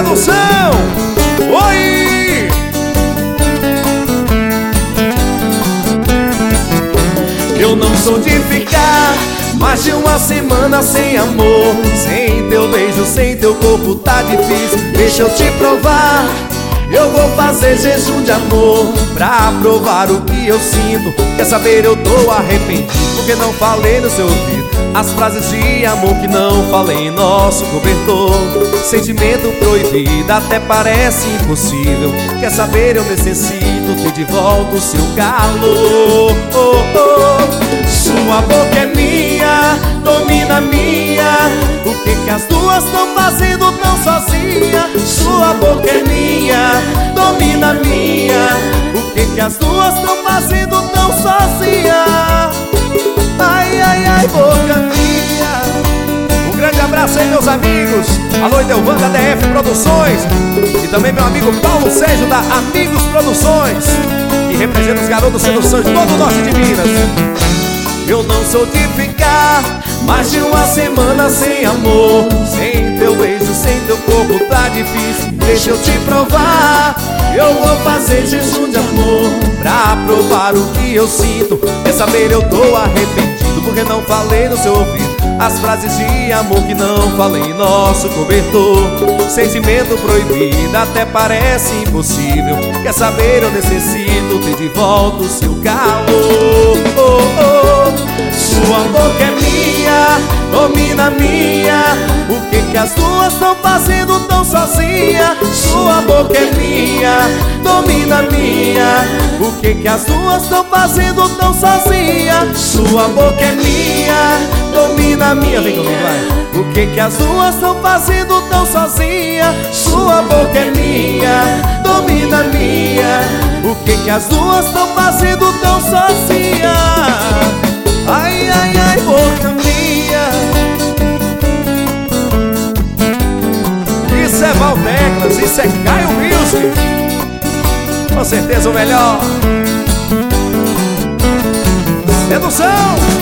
sedução. Oi! Eu não sou de ficar mais de uma semana sem amor, sem teu beijo, sem teu corpo tá difícil. Deixa eu te provar, eu vou fazer jejum de amor pra provar o que eu sinto. Quer saber, eu tô arrependido porque não falei no seu ouvido as frases de amor que não falei em nosso cobertor. Sentimento proibido até parece impossível. Quer saber, eu necessito ter de volta o seu calor. Sua boca é minha, domina minha. O que as duas estão fazendo tão sozinha? Sua boca é minha, domina minha. O que as duas estão fazendo tão sozinha? Ai, ai, ai, boca minha. Um grande abraço aí, meus amigos. Alô, Edelvanda DF Produções. E também meu amigo Paulo Sérgio da Amigos Produções, que representa os garotos seduções de todo o norte de Minas. Eu não sou de ficar mais de uma semana sem amor, sem teu beijo, sem teu corpo tá difícil. Deixa eu te provar, eu vou fazer jejum de amor pra provar o que eu sinto. Quer saber, eu tô arrependido porque não falei no seu ouvido as frases de amor que não falei em nosso cobertor. Sentimento proibido até parece impossível. Quer saber, eu necessito ter de volta o seu calor. Sua boca é minha, domina minha. O que as duas estão fazendo tão sozinha? Sua boca é minha, domina minha. O que as duas estão fazendo tão sozinha? Sua boca é minha, domina minha. Vem comigo, vai. O que as duas estão fazendo tão sozinha? Sua boca é minha, domina minha. O que as duas estão fazendo tão sozinha? Ai, ai, ai, boca minha. Isso é Valdeclas, isso é Caio Music. Com certeza o melhor. Sedução.